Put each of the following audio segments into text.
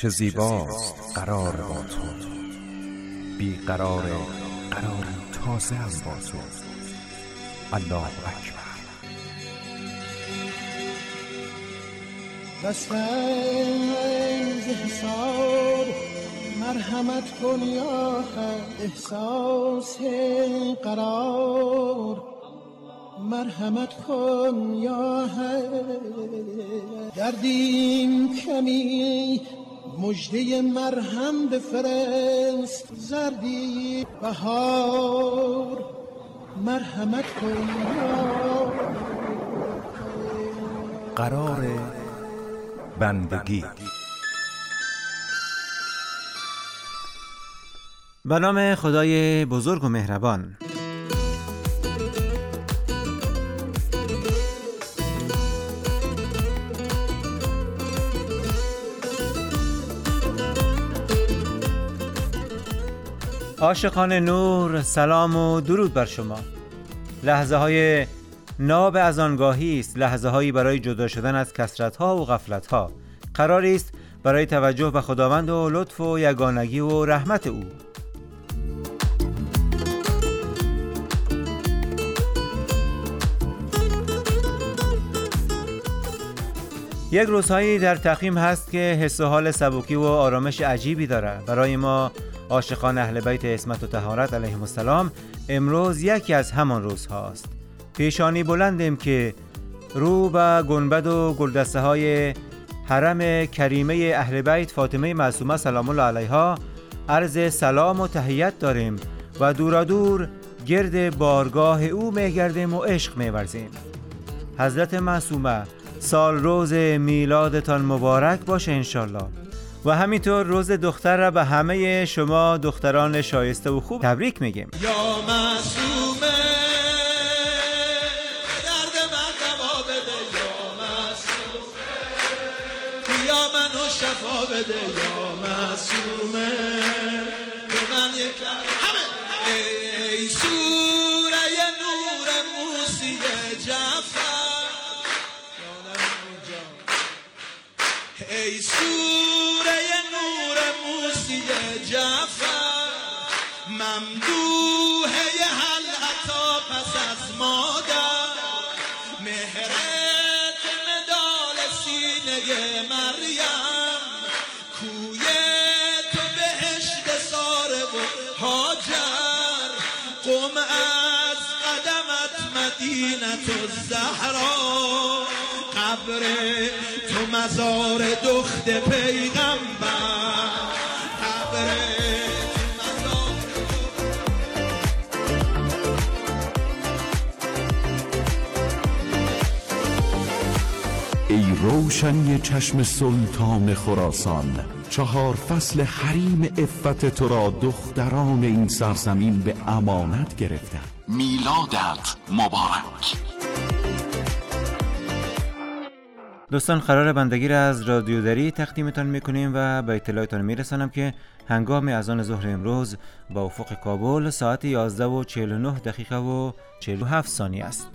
چه زیباست قرار با تو، بی قرار قراری تازه هم با تو. الله اکبر. دستنز حساب مرحمت کن یا حد، احساس قرار مرحمت کن یا حد. دردیم کمی مژده مرهم بفرست، زردی بهار مرحمت کن یا قرار بندگی. به نام خدای بزرگ و مهربان. عاشقان نور، سلام و درود بر شما. لحظه های ناب از آنگاهی است، لحظه هایی برای جدا شدن از کثرت ها و غفلت ها. قراری است برای توجه به خداوند و لطف و یگانگی و رحمت او. یک روزهایی در تقویم هست که حس و حال سبکی و آرامش عجیبی داره. برای ما عاشقان اهل بیت عصمت و طهارت علیهم السلام امروز یکی از همان روزهاست. پیشانی بلندیم که رو به گنبد و گلدسته های حرم کریمه اهل بیت فاطمه معصومه سلام الله علیها عرض سلام و تحیت داریم و دورا دور گرد بارگاه او میگردیم و عشق میورزیم. حضرت معصومه سال روز میلادتان مبارک باشه انشالله. و همینطور روز دختر را به همه شما دختران شایسته و خوب تبریک میگیم. یا معصومه درد من دوا بده، یا معصومه یا منو شفا بده، یا معصومه به من یک همه. ای سوره نور موسی جعفر، ای سوره نور موسی جعفر، ممدوحه حل عطا پس از مادر، مهرت مدال سینه مریم، کوی تو بهشت ساره و هاجر، قم از قدمت مدینه الزهرا، قبر تو مزار دخت پیغمبر، قبر تو مزار. ای روشنی چشم سلطان خراسان، 4 فصل حریم عفت تو را دختران این سرزمین به امانت گرفتند. میلادت مبارک. دوستان، قرار بندگی را از رادیو دری تقدیمتان میکنیم و به اطلاعتان میرسانم که هنگام اذان ظهر امروز با افق کابل ساعت 11:49 دقیقه و 47 ثانیه است.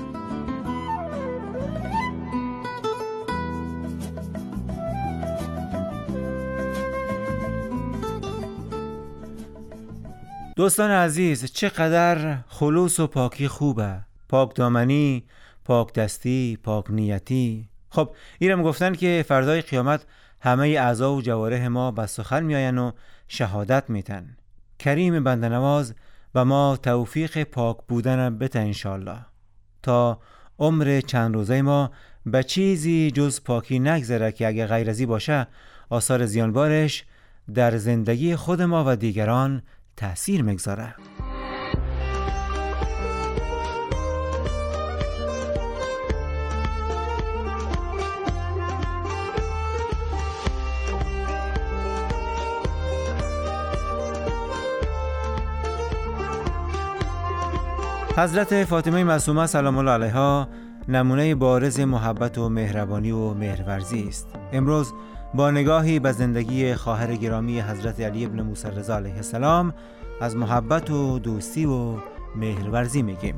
دوستان عزیز، چقدر خلوص و پاکی خوبه. پاک دامنی، پاک دستی، پاک نیتی. خب اینم گفتن که فردای قیامت همه اعضا و جوارح ما به سخن میآین و شهادت میتن. کریم بنده نواز و ما توفیق پاک بودن بده انشالله، تا عمر چند روزه ما به چیزی جز پاکی نگذره که اگه غیر ازی باشه آثار زیانبارش در زندگی خود ما و دیگران تأثیر میگذاره. حضرت فاطمه معصومه سلام الله علیها نمونه بارز محبت و مهربانی و مهرورزی است. امروز با نگاهی به زندگی خواهر گرامی حضرت علی ابن موسی رضا علیه السلام از محبت و دوستی و مهرورزی میگیم.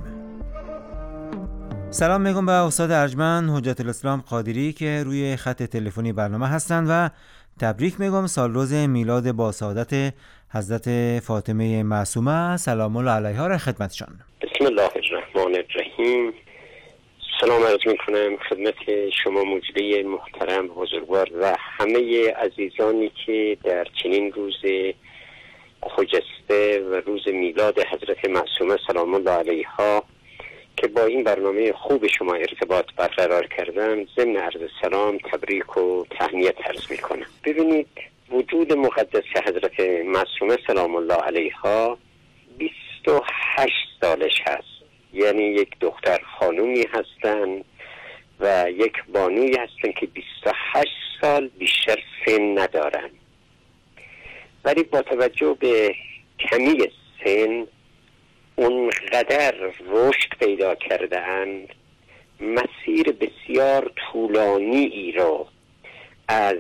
سلام میگم به استاد ارجمند حجت الاسلام قادری که روی خط تلفنی برنامه هستند و تبریک میگم سال روز میلاد با سعادت حضرت فاطمه معصومه سلام الله علیها را خدمتشان. بسم الله الرحمن الرحیم. سلام عرض میکنم خدمت شما موجوده محترم بزرگوار و همه عزیزانی که در چنین روز خجسته و روز میلاد حضرت معصومه سلام الله علیها که با این برنامه خوب شما ارتباط برقرار کردم ضمن عرض سلام تبریک و تهنیت عرض میکنم. ببینید وجود مقدس حضرت معصومه سلام الله علیها 28 سالش هست، یعنی یک دختر خانومی هستن و یک بانوی هستن که 28 سال بیشتر سن ندارن، ولی با توجه به کمی سن اونقدر رشد پیدا کرده اند، مسیر بسیار طولانی ای رو از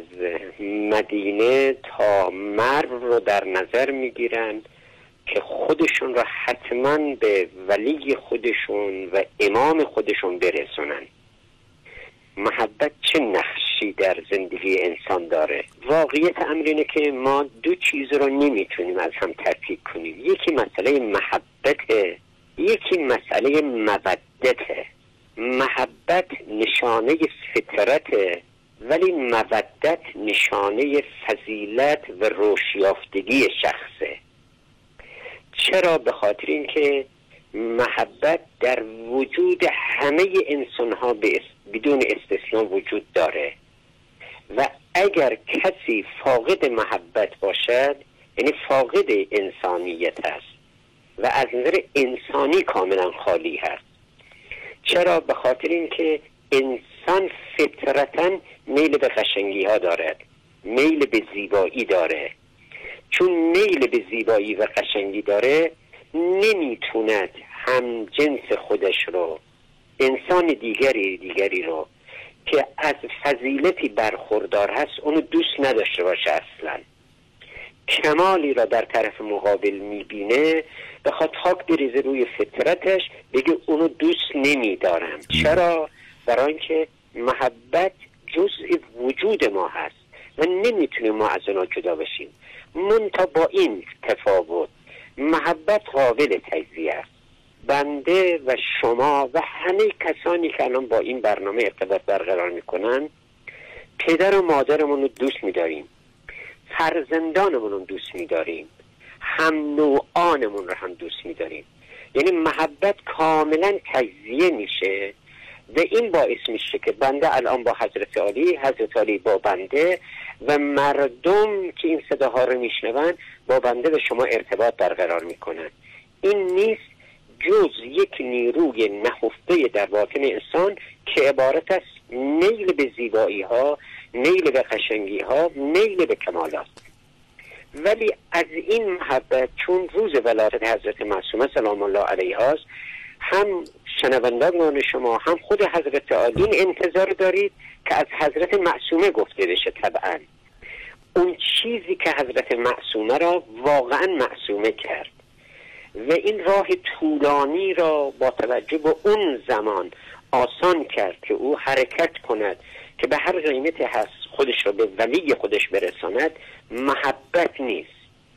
مدینه تا مرو رو در نظر میگیرن که خودشون را حتما به ولی خودشون و امام خودشون برسونن. محبت چه نقشی در زندگی انسان داره؟ واقعیت امر اینه که ما دو چیز رو نمیتونیم از هم تفکیک کنیم، یکی مسئله محبته، یکی مسئله مودته. محبت نشانه فطرته، ولی مودت نشانه فضیلت و رشدیافتگی شخصه. چرا؟ به خاطر اینکه محبت در وجود همه انسان‌ها بدون استثنا وجود داره و اگر کسی فاقد محبت باشد یعنی فاقد انسانیت است و از نظر انسانی کاملا خالی هست. چرا؟ به خاطر اینکه انسان فطرتاً میل به قشنگی ها دارد، میل به زیبایی داره. چون میل به زیبایی و قشنگی داره نمیتوند هم جنس خودش رو، انسان دیگری رو که از فضیلتی برخوردار هست اونو دوست نداشته باشه. اصلا کمالی را در طرف مقابل میبینه بخواد خاک بریزه روی فطرتش، بگه اونو دوست نمیدارم. چرا؟ برای اینکه محبت جزء وجود ما هست و نمیتونیم ما از اونها جدا بشیم. منتها با این تفاوت محبت قابل تجزیه است. بنده و شما و همه کسانی که الان با این برنامه ارتباط برقرار میکنن پدر و مادرمون رو دوست میداریم، فرزندانمون رو دوست میداریم، هم نوعانمون رو هم دوست میداریم. یعنی محبت کاملا تجزیه میشه و این باعث میشه که بنده الان با حضرت علی، حضرت علی با بنده و مردم که این صداها رو میشنون با بنده و شما ارتباط برقرار میکنن. این نیست جز یک نیروی نهفته در باطن انسان که عبارت است میل به زیبایی ها، میل به قشنگی ها، میل به کمالات. ولی از این محبت چون روز ولادت حضرت معصومه سلام الله علیها است، هم شنوندگان شما هم خود حضرت علی انتظار دارید که از حضرت معصومه گفته بشه. طبعا اون چیزی که حضرت معصومه را واقعا معصومه کرد و این راه طولانی را با توجه به اون زمان آسان کرد که او حرکت کند که به هر قیمتی هست خودش را به ولی خودش برساند، محبت نیست،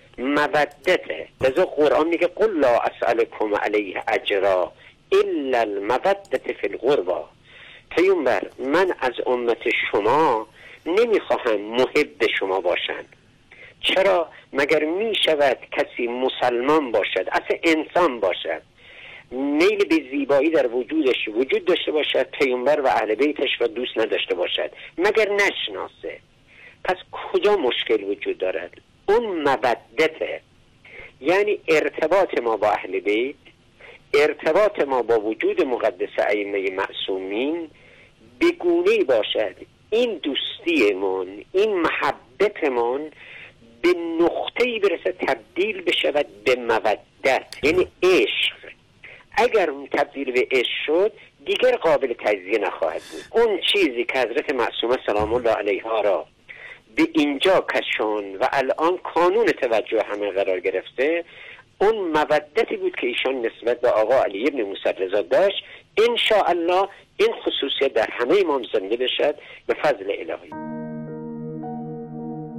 مودته. لذا قرآن میگه قل لا اسألكم علیه اجرا الا المودة فی القربى. پیامبر من از امت شما نمیخواهم محب شما باشن. چرا؟ مگر میشود کسی مسلمان باشد، اصلا انسان باشد، میل به زیبایی در وجودش وجود داشته باشد، پیامبر و اهل بیتش را دوست نداشته باشد مگر نشناسه؟ پس کجا مشکل وجود دارد؟ اون مودته. یعنی ارتباط ما با اهل بیت، ارتباط ما با وجود مقدس ائمه معصومین بگونه‌ای باشد این دوستیمون، این محبتمون به نقطه‌ای برسه تبدیل بشود به مودت، یعنی عشق. اگر تبدیل به عشق شد دیگر قابل تجزیه نخواهد بود. اون چیزی که حضرت معصومه سلام الله علیها را به اینجا کشون و الان کانون توجه همه قرار گرفته، اون مودتی بود که ایشان نسبت به آقا علی ابن موسی رضا داشت. انشاءالله این خصوصیت در همه امام زنده بشد به فضل الهی.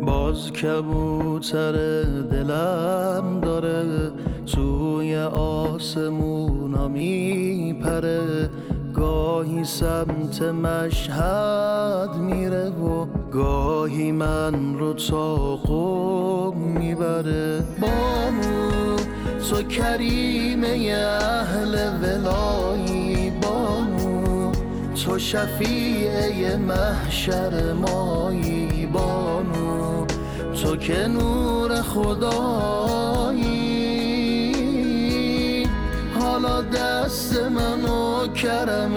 باز کبوتر دلم داره توی آسمونا میپره، گاهی سمت مشهد میره و گاهی من رو تا قم میبره. بانو تو کریمه اهل ولایی، بانو تو شفیع محشر مایی، بانو تو که نور خدایی. حالا دست منو کرم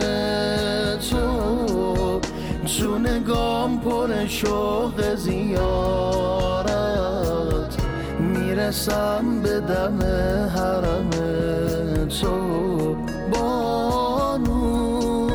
تو نگام پر شوق زیارت، میرسم به دم حرم تو بانو.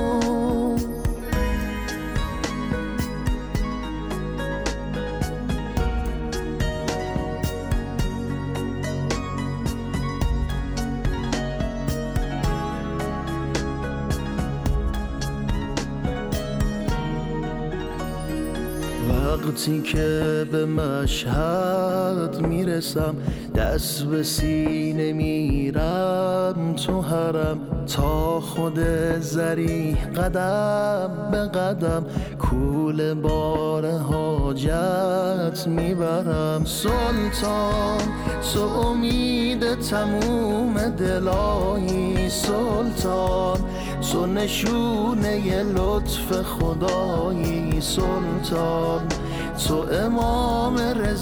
وقتی که به مشهد میرسم دست به سینه میرم تو حرم، تا خود ذریح قدم به قدم کول بار حاجت میبرم. سلطان تو امید تموم دلایی، سلطان تو نشونه لطف خدایی، سلطان تو امام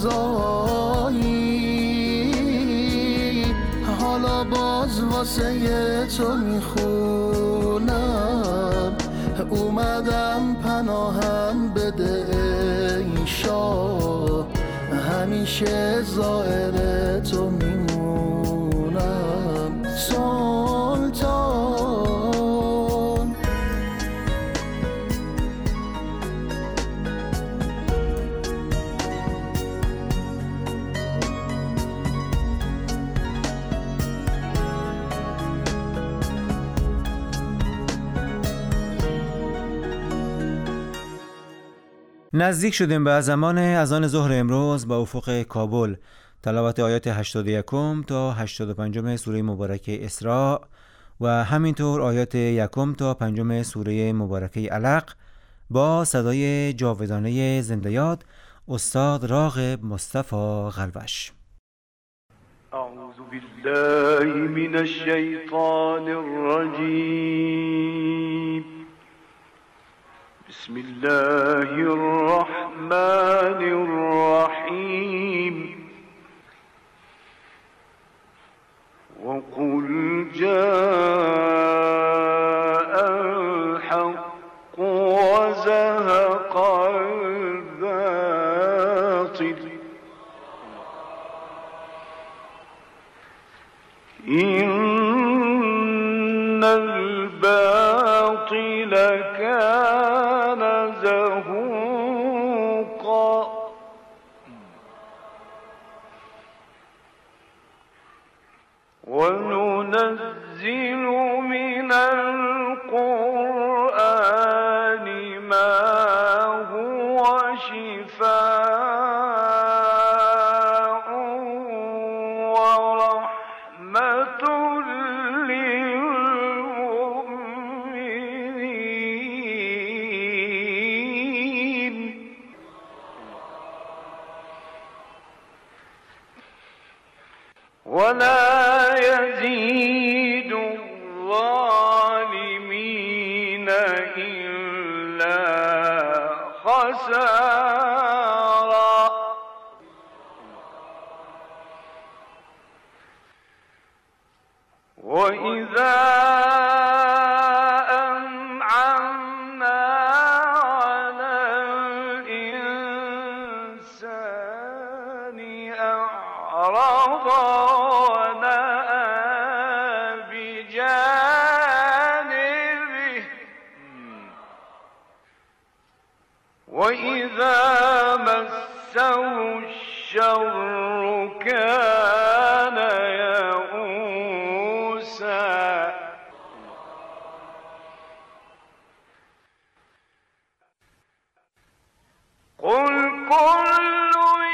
رضایی. حالا باز واسه تو میخونم، اومدم پناهم بده ای شاه، همیشه زائر تو میمونم سلطان. نزدیک شدیم به زمان اذان ظهر امروز با افق کابل. تلاوت آیات 81 تا 85 سوره مبارکه اسراء و همینطور آیات 1 تا 5 سوره مبارکه علق با صدای جاودانه زنده‌یاد استاد راغب مصطفی قلوش. اعوذ بالله من الشیطان الرجیم. بسم الله الرحمن الرحیم. وقل جاء الحق وزهق الباطل إن الباطل كان زهوقا وننزل من القرآن ما هو شفاء ورحمة للمؤمنين ولا يزيد الظالمين إلا خسارا. وإذا أنعمنا على الإنسان أعرض ونأى بجانبه وإذا مسه الشر كان يئوسا. قل كل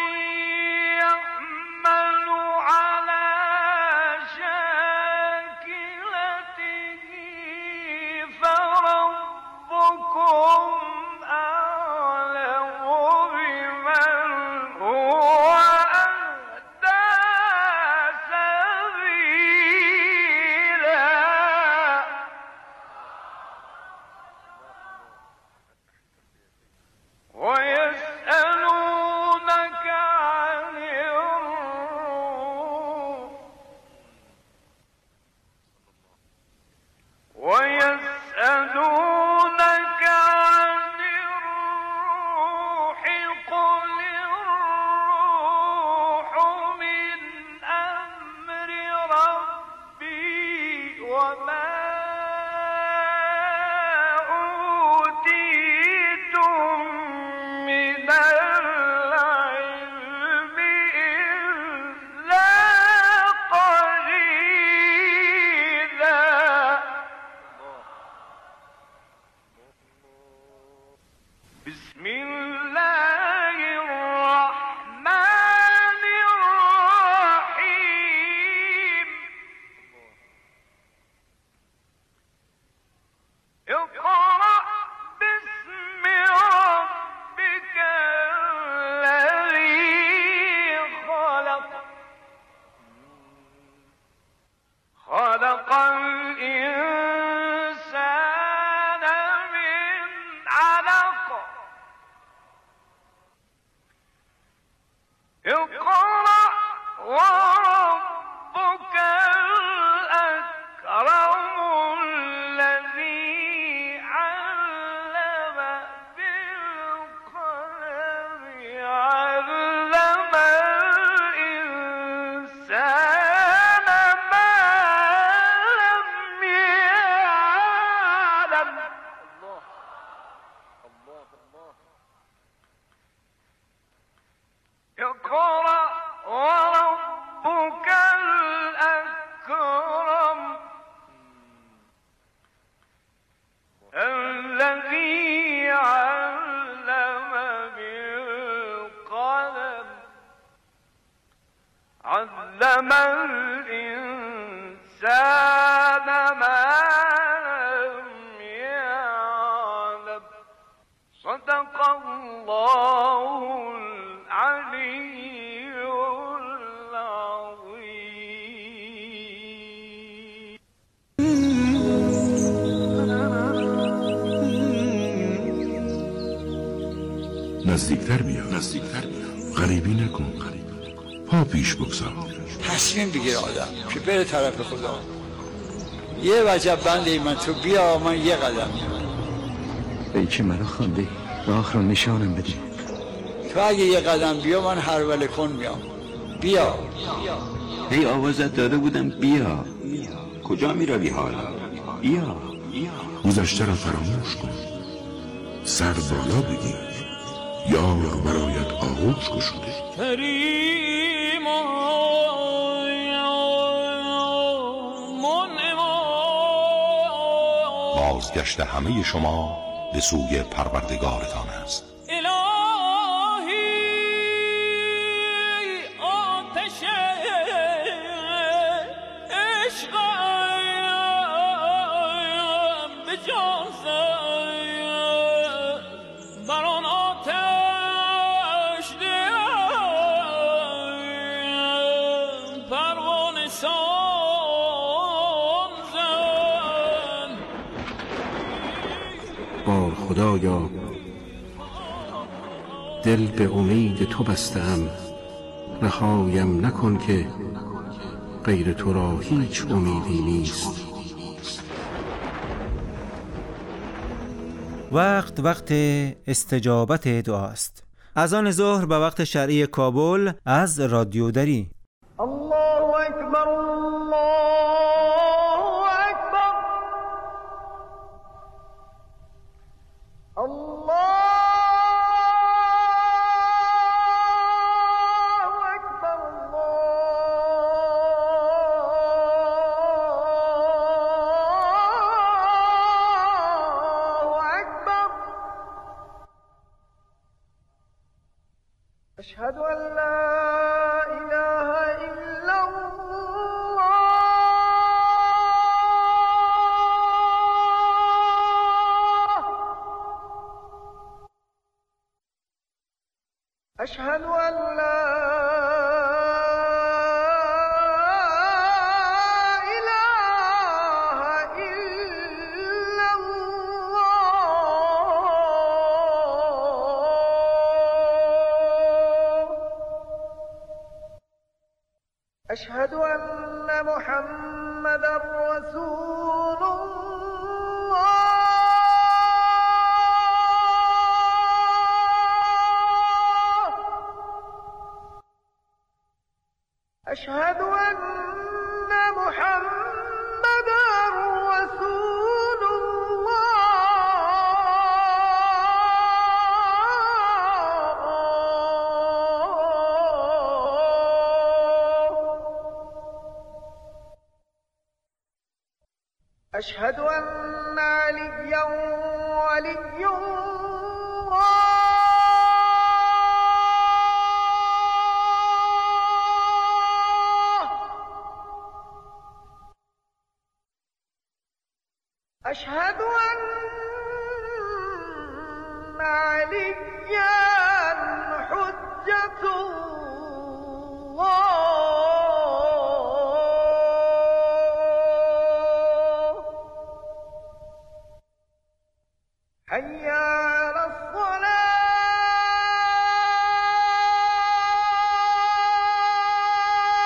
وربك الأكرم الذي علم بالقلم علم الإنسان ما لم يعلم. اقرأ وربك الأكرم الذي علم بالقلم علم الإنسان ما لم يعلم. صدق الله العلي نزدیکتر بیا غریبی نکن، پا پیش بگذار. تصمیم بگیر آدم که بره طرف خدا. یه وجب بنده من، تو بیا من یه قدم. ای که مرا خوانده و آخر نشانم بده. تو اگه یه قدم بیا من هر وله کن میام. بیا. ای آوازت داده بودم بیا. کجا می روی حالا؟ بیا. گذشته را فراموش کن، سر بالا بگیر، یار برایت آغوش گشوده. بازگشت همه شما به سوی پروردگارتان است. خدایا دل به امید تو بستم، رهایم نکن که غیر تو را هیچ امیدی نیست. وقت استجابت دعاست. اذان ظهر به وقت شرعی کابل از رادیو دری. الله اکبر الله اکبر الله اکبر الله اکبر. اشهد ان لا اله الا الله اشهد ان لا اله الا الله اشهد ان محمدا رسول الله اشهد ان محمدا رسول الله اشهد ان عليا ولي الله اشهد ان عليا حجة الله حي على الصلاة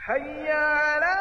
حي علی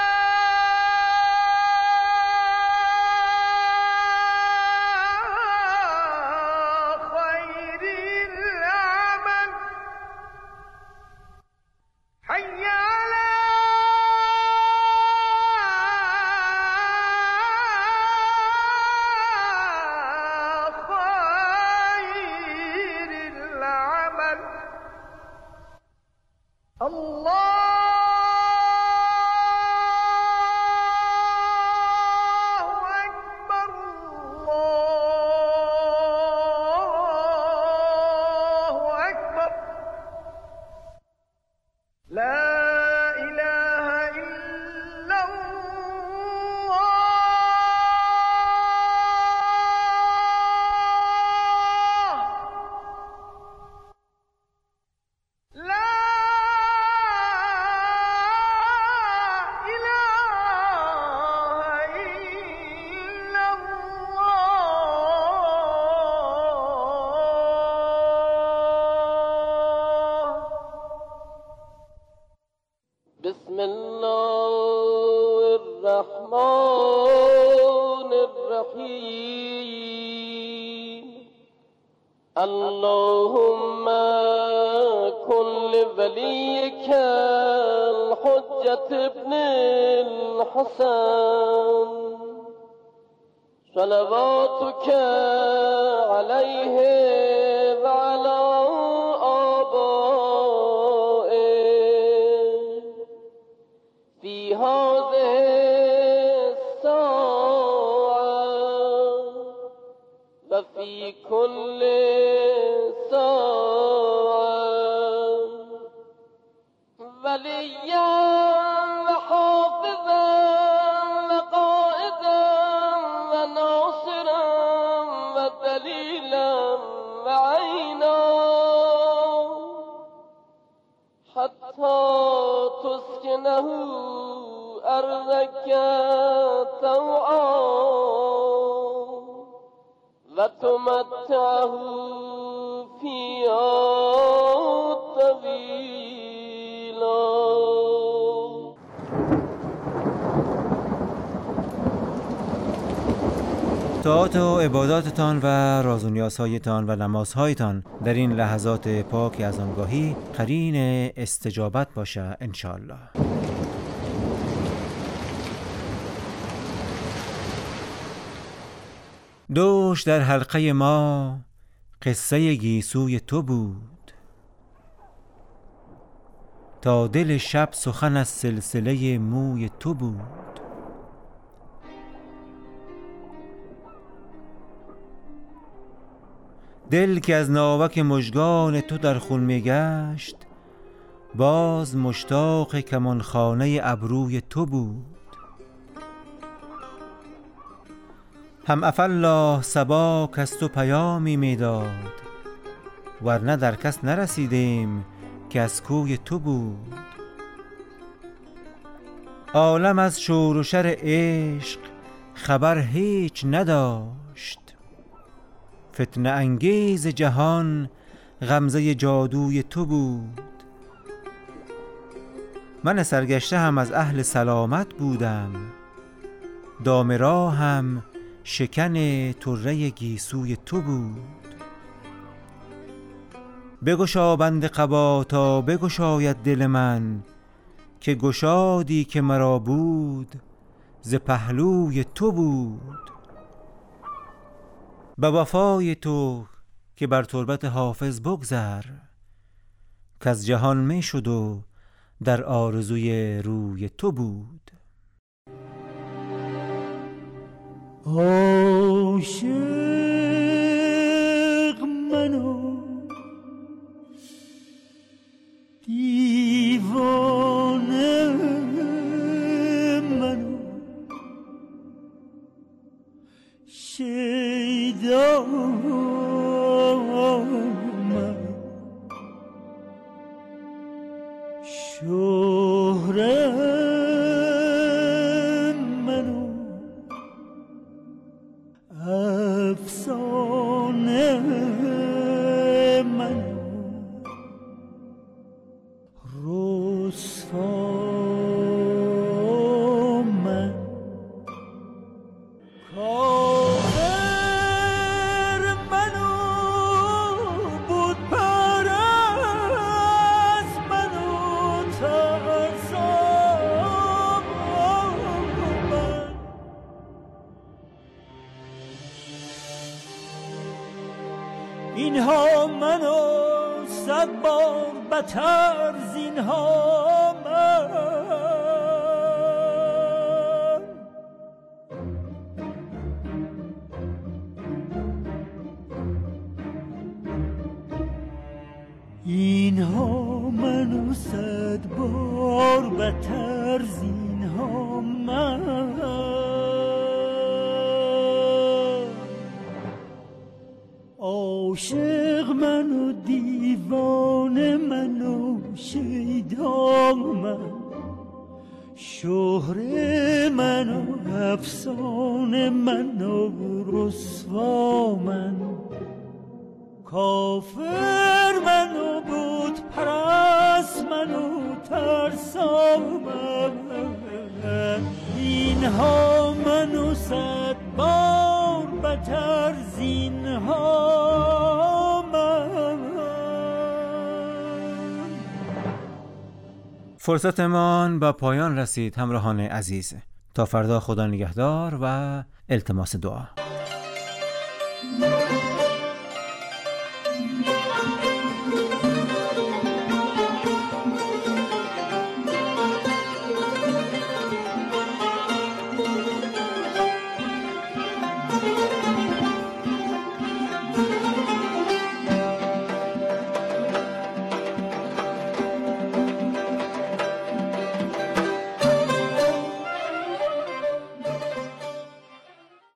بسم الله الرحمن الرحیم اللهم كن لوليك الحجة ابن الحسن صلواتك عليه وعلى في هذه الساعة وفي كل ساعة وليا وحافظا وقائدا وناصرا ودليلا وعينا حتى تسكنه أرضك طوعا وتمتعه فيها طويلا. طاعات و عباداتتان و راز و نیازهایتان و نمازهایتان در این لحظات پاک از آنگاهی قرین استجابت باشه انشاءالله. دوش در حلقه ما قصه گیسوی تو بود، تا دل شب سخن از سلسله موی تو بود. دل که از ناوک مژگان تو در خون میگشت، باز مشتاق کمانخانه ابروی تو بود. هم عفالله صبا که از تو پیامی میداد، ورنه در کس نرسیدیم که از کوی تو بود. عالم از شور و شر عشق خبر هیچ نداشت، فتنه انگیز جهان غمزه جادوی تو بود. من سرگشته هم از اهل سلامت بودم، دام راهم شکن طره گیسوی تو بود. بگشا بند قبا تا بگشاید دل من، که گشادی که مرا بود ز پهلوی تو بود. به وفای تو که بر تربت حافظ بگذر، که از جهان می شد و در آرزوی روی تو بود. عاشق منو دیوانه منو شیدا من شهره منو افسانه اینها منو صد بار بتر زینها من. اینها منو صد بار بتر زینها من. عاشق منو دیوانه منو شیدا من. شهر منو افسانه منو رسوا من. کافر منو بود پرست منو ترسا من. اینها منو صد بار بتر زینها من. فرصتمان با پایان رسید همراهان عزیز. تا فردا خدا نگهدار و التماس دعا.